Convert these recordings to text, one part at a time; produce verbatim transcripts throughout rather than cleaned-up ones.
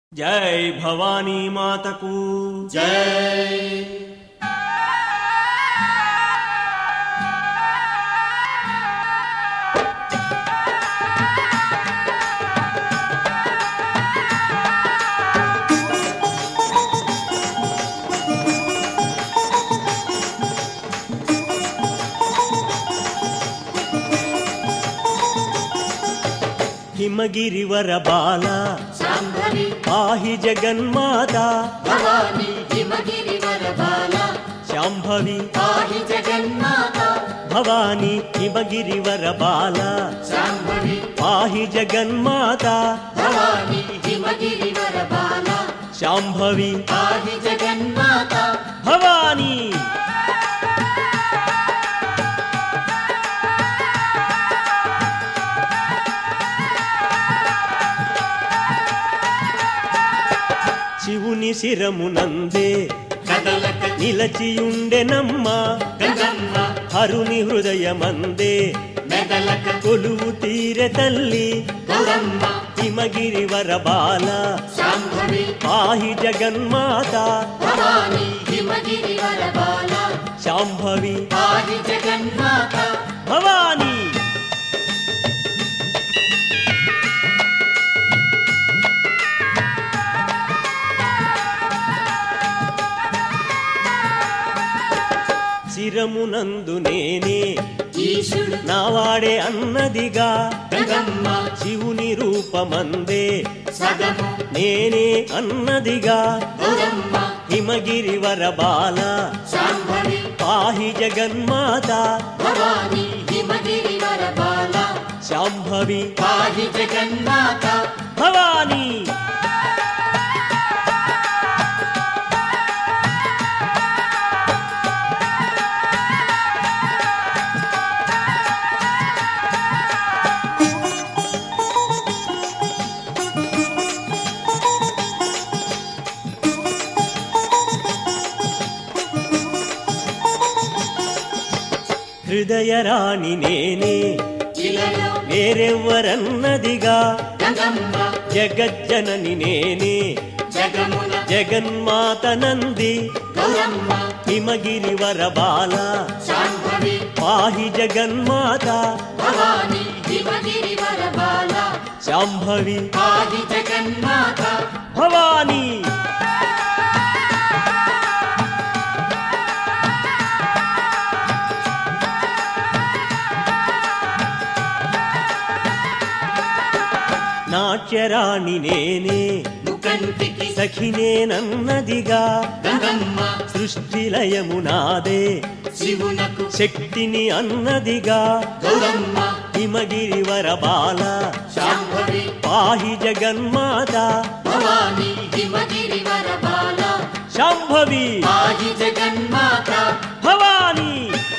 जय भवानी माता को जय। हिमगिरिवर बाला शांभवी पाहि जगन्माता भवानी हिमगिरिवर बाला शांभवी पाहि जगन्माता भवानी हिमगिरिवर बाला शांभवी पाहि जगन्माता भवानी हिमगिरिवर बाला शांभवी पाहि जगन्माता भवानी శివుని శిరమునందే కదలక నిలచియుండెనమ్మ గంగమ్మ హరుని హృదయమందే మెదలక కొలువు తీరె తల్లి గౌరమ్మ హిమగిరివర బాల శాంభవి పాహి జగన్మాత భవానీ హిమగిరివర బాలా శాంభవి పాहि జగన్మాతా భవానీ శిరమునందు నేనే ఈశుడు నావాడే అన్నదిగా గంగమ్మ శివుని రూపమందే సగము నేనే అన్నదిగా గౌరమ్మ హిమగిరివర బాల శాంభవి పాహి జగన్మాత భవానీ హిమగిరివర బాలా శాంభవి పాहि జగన్మాతా భవానీ హృదయరాణి నేనే ఇలలో వేరెవ్వరన్నదిగా గంగమ్మ జగజ్జనని నేనే జగమున జగన్మాత నంది గౌరమ్మ హిమగిరివర బాల శాంభవి పాహి జగన్మాత భవానీ హిమగిరివర బాలా శాంభవి పాहि జగన్మాతా భవానీ నాట్యరాణి నేనే ముకంటికి సఖినేనన్నదిగా గంగమ్మ సృష్టిలయమునాదే శివునకు శక్తిని అన్నదిగా గౌరమ్మ హిమగిరివర బాల శాంభవి పాహి జగన్మాత భవానీ హిమగిరివర బాలా శాంభవి పాहि జగన్మాతా భవానీ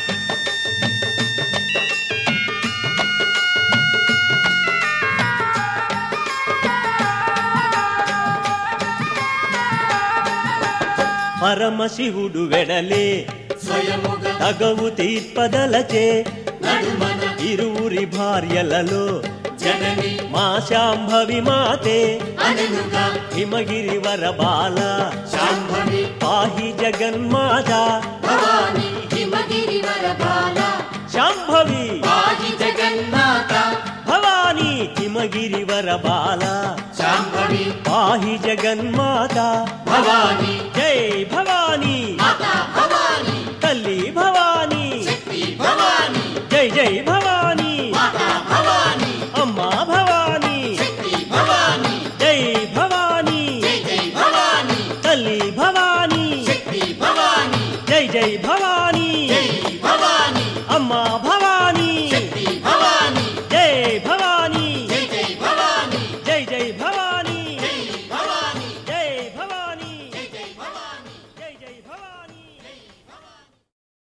పరమశివుడు వెడలే స్వయముగా తగవు తీర్పదలచే నడుమన ఇరువురి భార్యలలో జనని మా శాంభవి మాతే అననుగా హిమగిరివర బాల శాంభవి పాహి జగన్మాత భవానీ హిమగిరివర బాలా శాంభవి పాहि జగన్మాతా భవానీ హిమగిరివర బాల శాంభవి పాహి జగన్మాత భవానీ జై భవానీ మాతా భవానీ తల్లి భవానీ శక్తి భవానీ జై జై భవానీ మాతా భవానీ అమ్మా భవానీ శక్తి భవానీ జై భవానీ జై జై భవానీ తల్లి భవానీ శక్తి భవానీ జై జై భవానీ జై భవానీ అమ్మా భవానీ